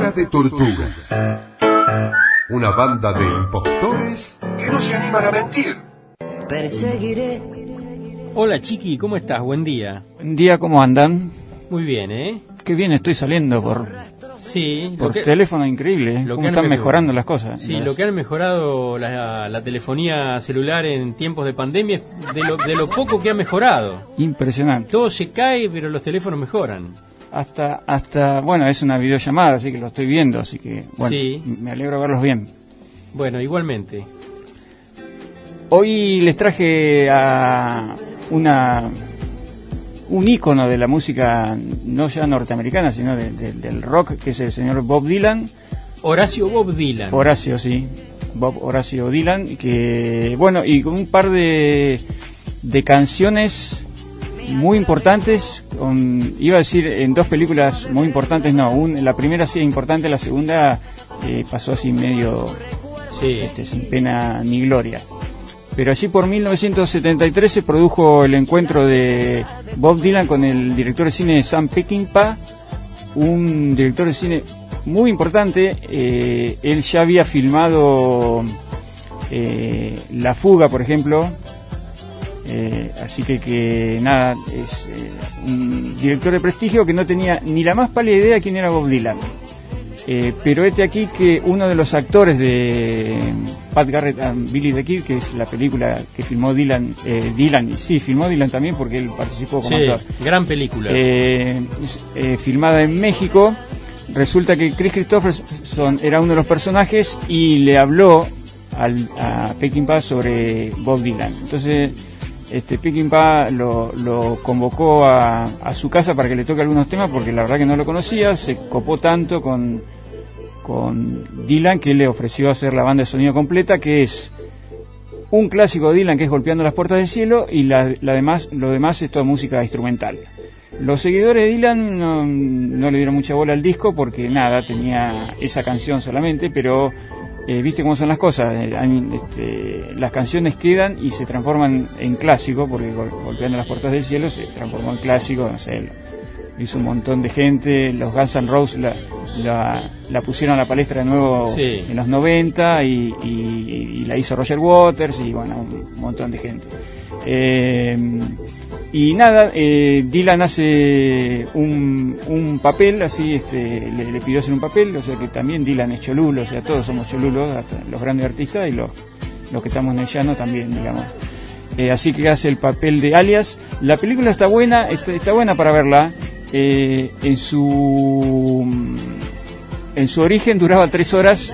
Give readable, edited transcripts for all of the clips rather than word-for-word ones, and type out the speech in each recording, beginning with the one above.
Cara de Tortugas. Una banda de impostores que no se animan a mentir. Perseguiré. Hola Chiqui, ¿cómo estás? Buen día. Buen día, ¿cómo andan? Muy bien, ¿eh? Qué bien, estoy saliendo por teléfono, increíble, ¿eh? Cómo están mejorando las cosas. Sí, lo que han mejorado la telefonía celular en tiempos de pandemia es de lo poco que ha mejorado. Impresionante. Todo se cae, pero los teléfonos mejoran. Hasta bueno, es una videollamada, así que lo estoy viendo, así que, bueno, sí. Me alegro verlos bien. Bueno, igualmente. Hoy les traje a un ícono de la música, no ya norteamericana, sino del rock, que es el señor Bob Dylan. Horacio Bob Dylan. Horacio, sí. Bob Horacio Dylan, que, bueno, y con un par de canciones muy importantes, iba a decir en dos películas muy importantes, no, la primera sí es importante, la segunda pasó así medio sin pena ni gloria. Pero allí por 1973 se produjo el encuentro de Bob Dylan con el director de cine Sam Peckinpah, un director de cine muy importante. Él ya había filmado La Fuga, por ejemplo. Así que nada, es un director de prestigio que no tenía ni la más pálida idea de quién era Bob Dylan. Pero aquí que uno de los actores de Pat Garrett and Billy the Kid, que es la película que filmó Dylan, filmó Dylan también porque él participó como actor. Gran película. Filmada en México. Resulta que Chris Christopherson era uno de los personajes y le habló a Peckinpah sobre Bob Dylan. Entonces Peckinpah lo convocó a su casa para que le toque algunos temas, porque la verdad que no lo conocía. Se copó tanto con Dylan que le ofreció hacer la banda de sonido completa, que es un clásico de Dylan, que es Golpeando las Puertas del Cielo, y lo demás es toda música instrumental. Los seguidores de Dylan no le dieron mucha bola al disco porque nada, tenía esa canción solamente, pero viste cómo son las cosas, las canciones quedan y se transforman en clásico, porque Golpeando las Puertas del Cielo se transformó en clásico, no sé, lo hizo un montón de gente. Los Guns N' Roses la pusieron a la palestra de nuevo en los 90 y la hizo Roger Waters y bueno, un montón de gente. Y nada, Dylan hace un papel, así le pidió hacer un papel, o sea que también Dylan es cholulo, o sea, todos somos cholulos, hasta los grandes artistas y los que estamos en el llano también, digamos. Así que hace el papel de Alias. La película está buena para verla. En su origen duraba 3 horas,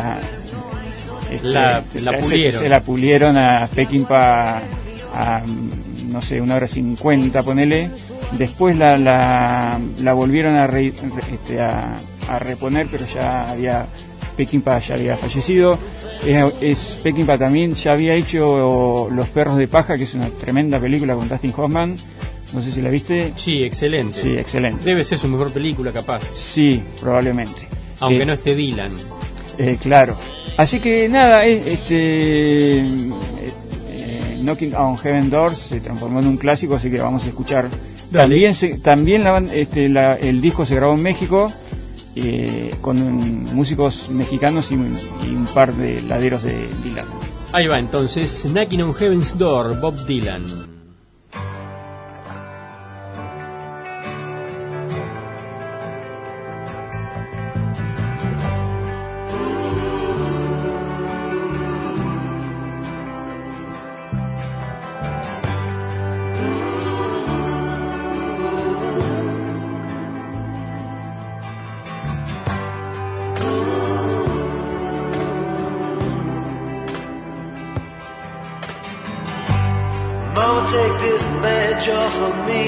se la pulieron a Peckinpah a no sé, 1:50, ponele. Después la volvieron a reponer, pero Peckinpah ya había fallecido. Peckinpah también ya había hecho Los Perros de Paja, que es una tremenda película con Dustin Hoffman. No sé si la viste. Sí, excelente. Sí, excelente. Debe ser su mejor película, capaz. Sí, probablemente. Aunque no esté Dylan. Claro. Así que nada, Knocking on Heaven Doors se transformó en un clásico, así que vamos a escuchar. Dale. También el disco se grabó en México, con músicos mexicanos y un par de laderos de Dylan. Ahí va entonces, Knocking on Heaven's Door, Bob Dylan. Mama, take this badge off of me.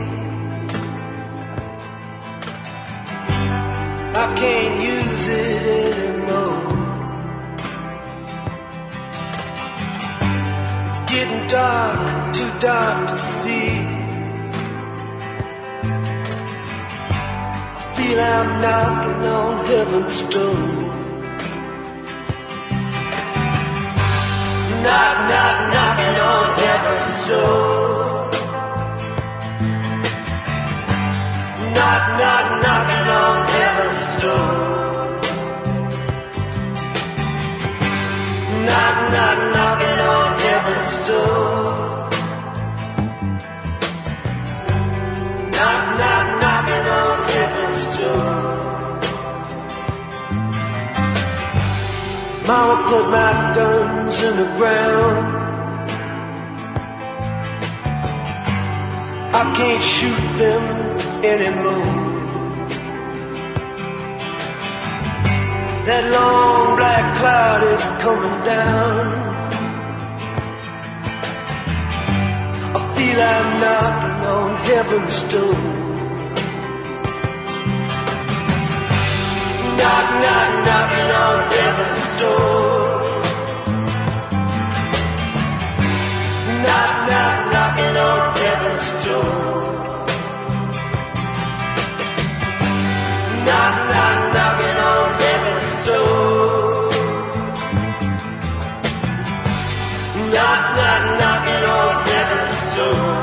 I can't use it anymore. It's getting dark, too dark to see. I feel I'm knocking on heaven's door. Knock, knock, knocking on heaven's door. Knock, knock, knocking on heaven's door. Mama put my guns in the ground. I can't shoot them anymore. That long black cloud is coming down. I feel I'm knocking on heaven's door. Knock, knock, knocking on heaven's door. Knock, knock, knocking on heaven's door. Knock, knock, knocking on heaven's door. Knock, knock, knocking on heaven's door.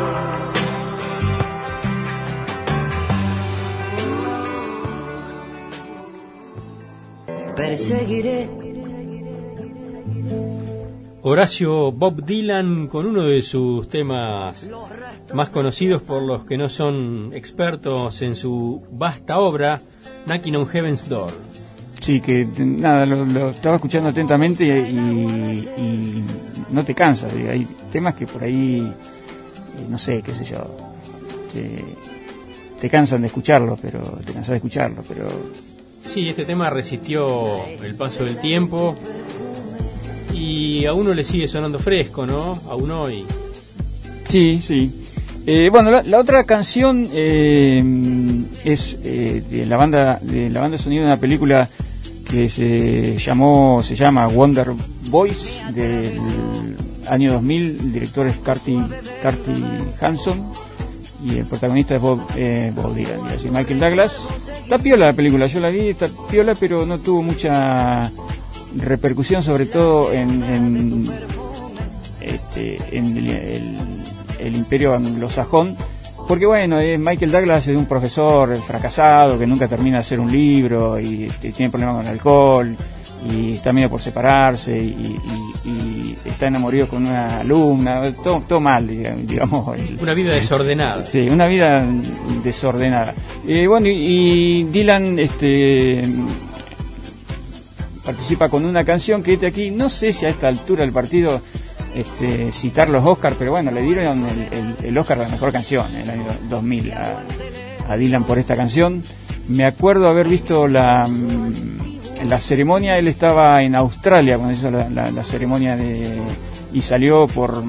Perseguiré. Horacio Bob Dylan con uno de sus temas más conocidos por los que no son expertos en su vasta obra, Knocking on Heaven's Door. Sí, que nada, lo estaba escuchando atentamente y no te cansas. Hay temas que por ahí, no sé, qué sé yo, te cansan de escucharlo, pero te cansas de escucharlo, pero... Sí, este tema resistió el paso del tiempo y a uno le sigue sonando fresco, ¿no? Aún hoy. Sí, sí. Bueno, la otra canción es de la banda de sonido de una película que se llama Wonder Boys, del año 2000. El director es Carty Hanson y el protagonista es Bob Dylan, y así Michael Douglas. Está piola la película, yo la vi, está piola, pero no tuvo mucha repercusión, sobre todo en el imperio anglosajón, porque bueno, Michael Douglas es un profesor fracasado que nunca termina de hacer un libro y tiene problemas con el alcohol y está medio por separarse y está enamorado con una alumna, todo mal, digamos. Una vida desordenada. Sí, una vida desordenada. Bueno, y Dylan participa con una canción que aquí, no sé si a esta altura del partido citar los Oscars, pero bueno, le dieron el Oscar a la mejor canción en el año 2000 a Dylan por esta canción. Me acuerdo haber visto la ceremonia. Él estaba en Australia cuando hizo la ceremonia y salió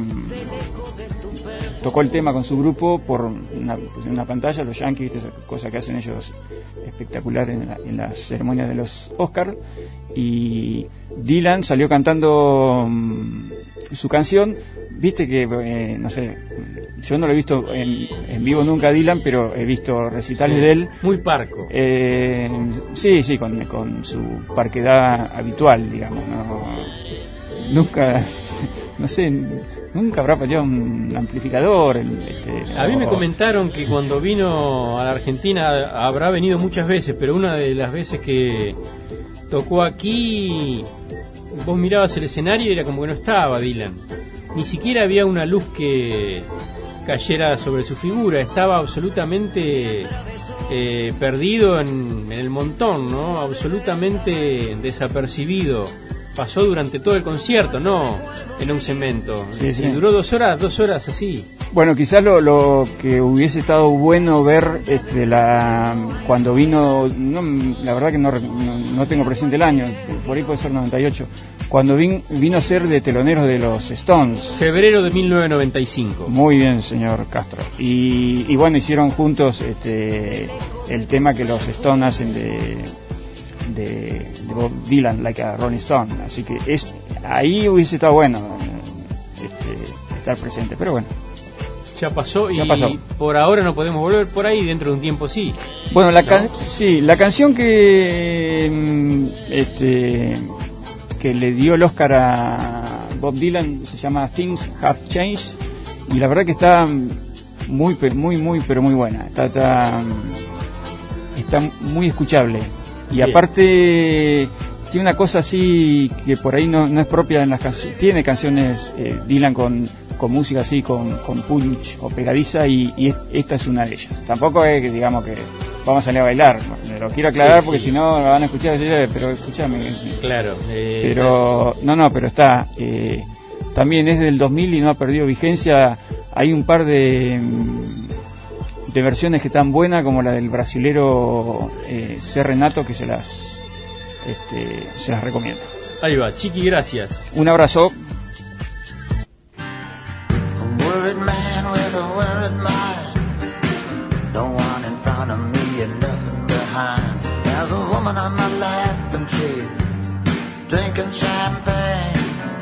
tocó el tema con su grupo por una pantalla, los Yankees, esa cosa que hacen ellos espectacular en las ceremonias de los Oscars, y Dylan salió cantando su canción. Viste que, no sé, yo no lo he visto en vivo nunca a Dylan, pero he visto recitales de él. Muy parco. Sí, con su parquedad habitual, digamos. Nunca, no sé, nunca habrá fallado un amplificador. A mí me comentaron que cuando vino a la Argentina habrá venido muchas veces, pero una de las veces que tocó aquí, vos mirabas el escenario y era como que no estaba Dylan. Ni siquiera había una luz que cayera sobre su figura, estaba absolutamente perdido en el montón, ¿no? Absolutamente desapercibido. Pasó durante todo el concierto, no en un cemento. Sí. Duró 2 horas así. Bueno, quizás lo que hubiese estado bueno ver cuando vino, la verdad que no tengo presente el año, por ahí puede ser 98, cuando vino a ser de teloneros de los Stones. Febrero de 1995. Muy bien, señor Castro. Y bueno, hicieron juntos el tema que los Stones hacen de Bob Dylan, Like a Rolling Stone. Así que ahí hubiese estado bueno estar presente, pero bueno. Ya pasó. Por ahora no podemos volver por ahí, dentro de un tiempo sí. Bueno, la canción que le dio el Oscar a Bob Dylan se llama Things Have Changed, y la verdad que está muy pero muy buena. Está muy escuchable, y sí. Aparte tiene una cosa así que por ahí no es propia en las canciones. Tiene canciones Dylan con música así, con punch o pegadiza, y esta es una de ellas. Tampoco es que digamos que vamos a salir a bailar, ¿no? Lo quiero aclarar Sí, porque sí. si no la van a escuchar, pero escúchame. Claro. Pero pero está. También es del 2000 y no ha perdido vigencia. Hay un par de versiones que están buenas, como la del brasilero C. Renato, que se las recomiendo. Ahí va, Chiqui, gracias. Un abrazo. Worried man with a worried mind. No one in front of me and nothing behind. There's a woman on my lap and she's drinking champagne.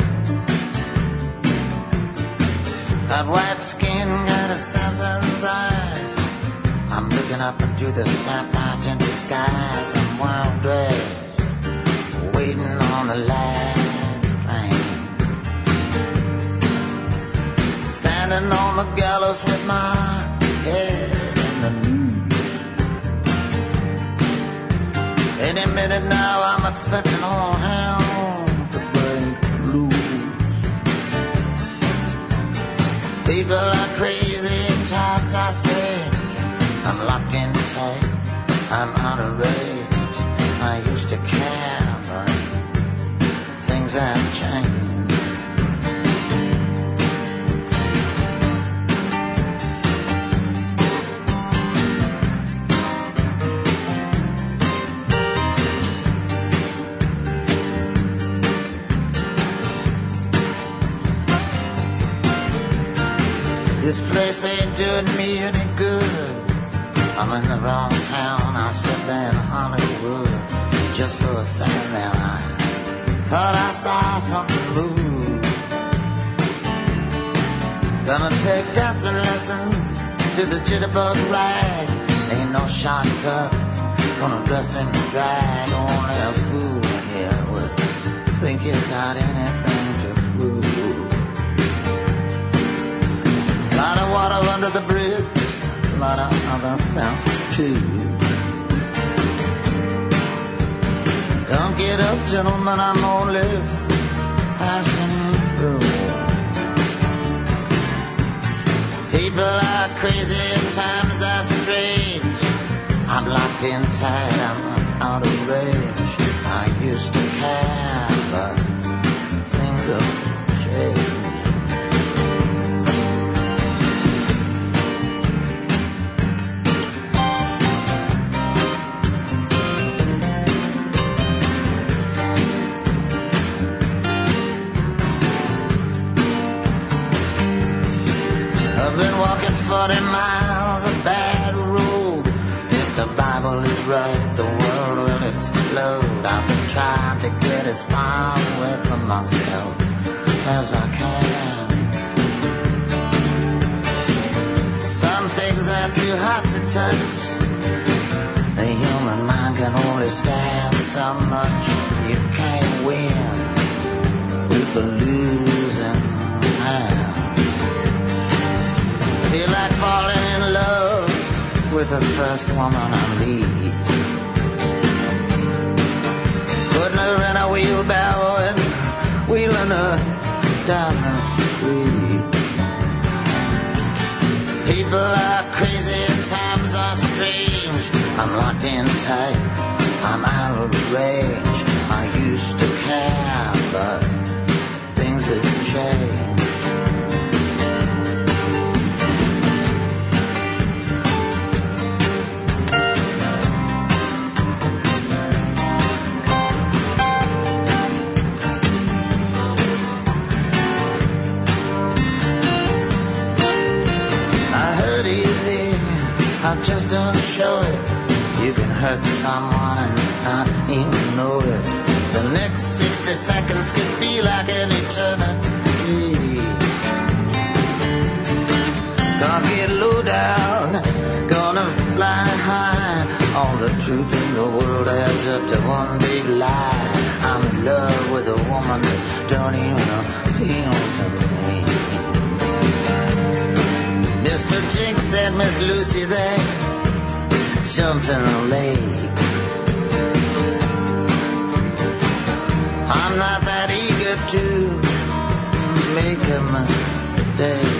Got white skin, got assassin's eyes. I'm looking up into the sapphire tinted skies. I'm well dressed, waiting on the last train. Standing on the gallows with my head in the news. Any minute now I'm expecting all hell to break loose. People are crazy, times are strange. I'm locked in tight, I'm out of range. I used to care, but things have changed. This place ain't doing me any good. I'm in the wrong town, I said there in Hollywood. Just for a second there I thought I saw something move. Gonna take dancing lessons to the jitterbug rag. Ain't no shortcuts, gonna dress in drag. Only a fool here would think you got anything to prove. Lot of water under the bridge, a lot of other stuff too. Don't get up, gentlemen, I'm only passing through. People are crazy and times are strange. I'm locked in tight, I'm out of range. I used to care, but things have changed. I've been walking 40 miles of bad road. If the Bible is right, the world will explode. I've been trying to get as far away from myself as I can. Some things are too hot to touch. The human mind can only stand so much. You can't win with the losing hand. Feel like falling in love with the first woman I meet. Putting her in a wheelbarrow and wheeling her down the street. People are crazy and times are strange. I'm locked in tight, I'm out of range. I used to care, but things have changed. I just don't show it. You can hurt someone and not even know it. The next 60 seconds could be like an eternity. Gonna get low down, gonna fly high. All the truth in the world adds up to one big lie. I'm in love with a woman that don't even appeal to me. Mr. Jinx said Miss Lucy there jumped in a lake. I'm not that eager to make a mistake.